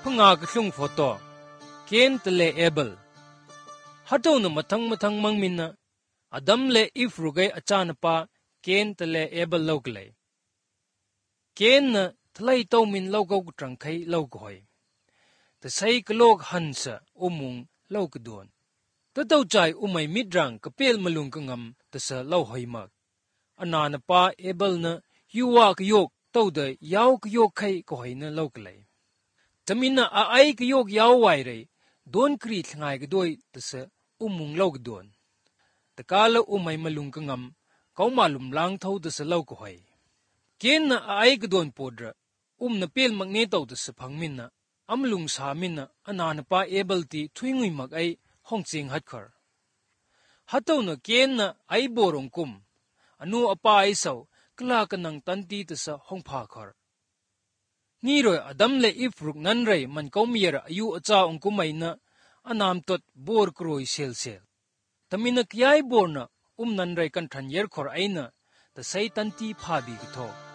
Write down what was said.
พงากลุ่งโฟโตเกนตเลเอเบลฮัตโตนมาทั้งมังมินนะอดัมเลอิฟรุกไออาจารย์ปาเกนตเลเอเบลโลกเลยเกนนะทลายโตมินโลกกจังไคโลกหอยแต่ใส่กโลกหันสะอุมุงโลกดวนแต่เต้าใจอุไม่มิดรังกเปลมาลุงกงำแต่สะเล่าหอยมากอนานปาเอเบลนะยูวากยกเต้าเดยยาวกยกไข่ก็หอยนะโลกเลยจมินะไอกยกยาวไวเลยโดนกรีดง่ายก็ด้วยแต่สะอุมุงโลกดวนแต่กาลอุไม่มาลุงกงำเขามาลุมล้างเท่าแต่สะเล่าก็หอยเกณฑ์นะไอก็โดนปวดระนะเปลมักเนตเอาแต่สะพังมินนะอัมลุงสามินนะอนานปาเอเบลตีทุยงุยมักไอห้องเสียงฮัดคร์ฮัตเต้านะเกณฑ์นะไอโบรงกุมอนุอปาไอเสากลากันนังตันตีแต่สะห้องพาคร์นี่รอยอดัมเลอิฟรุกนั้นไรมันก็มีระอายุอาจาองกุไม่นะอนามตัดบัวกรอยเซลแต่มินักย้ายบัวนะนั้นไรกันทันเยอร์คร์ไอนะแต่ใส่ตันตีพาบีกทอ